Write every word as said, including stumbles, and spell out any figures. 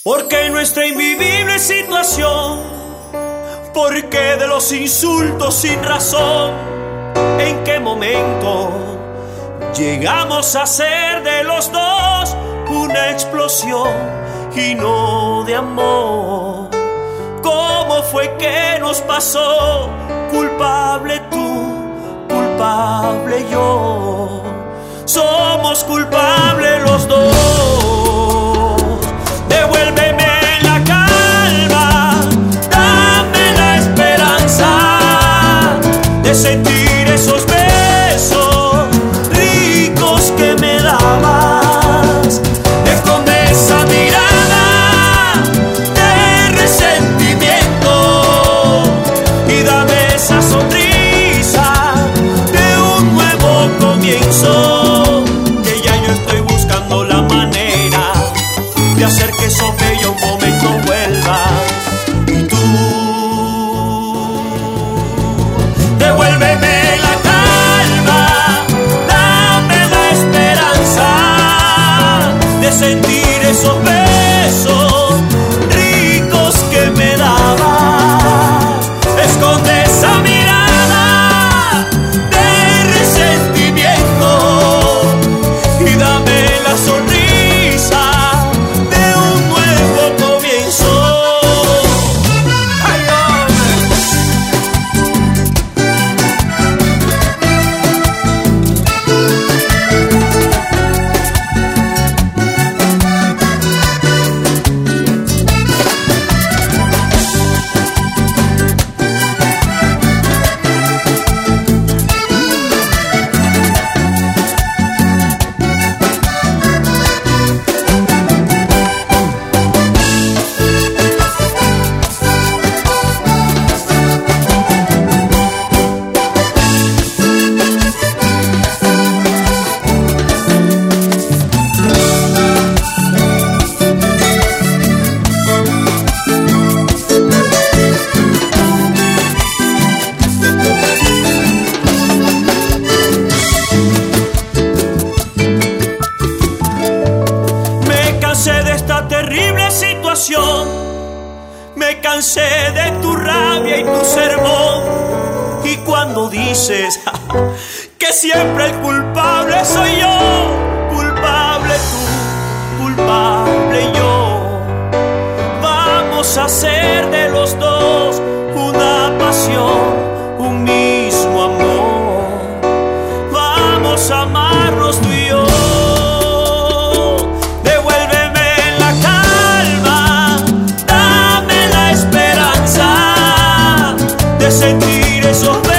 Porque en nuestra invivible situación, porque de los insultos sin razón, ¿en qué momento llegamos a ser de los dos una explosión y no de amor? ¿Cómo fue que nos pasó? Culpable tú, culpable yo, somos culpables los dos. Devuélveme la calma, dame la esperanza de sentir esos besos ricos que me dabas. Esconde esa mirada de resentimiento y dame esa sonrisa de un nuevo comienzo, que ya yo estoy buscando la manera de hacer que esos bellos momentos vuelvan. Y tú, devuélveme la calma, dame la esperanza de sentir esos besos ricos que me dabas. Esconde esa mirada de resentimiento y dame la sonrisa de un nuevo comienzo. ¡Ay, terrible situación, me cansé de tu rabia y tu sermón. Y cuando dices ja, que siempre el culpable soy yo, culpable tú, culpable yo, vamos a hacer de los dos una pasión, un mismo amor, vamos a amarnos tú y yo. De sentir esos